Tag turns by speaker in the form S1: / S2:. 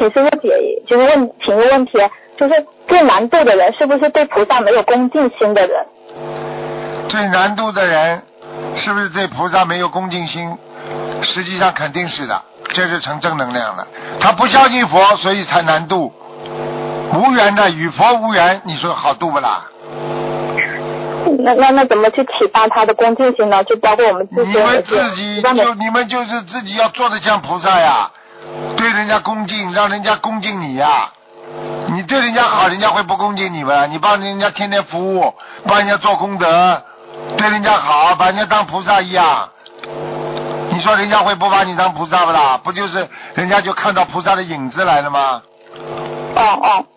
S1: 请师傅请个问题，就是最难度的人是不是对菩萨没有恭敬心的人？
S2: 最难度的人是不是对菩萨没有恭敬心？实际上肯定是的，这是成正能量了。他不相信佛，所以才难度。无缘的，与佛无缘，你说好度不啦？
S1: 那怎么去启发他的恭敬心呢？就包括我们自己，
S2: 你们就是自己要做得像菩萨呀，对人家恭敬，让人家恭敬你呀。你对人家好，人家会不恭敬你吗？你帮人家天天服务，帮人家做功德，对人家好，把人家当菩萨一样。你说人家会不把你当菩萨不啦？不就是人家就看到菩萨的影子来了吗？
S1: 哦。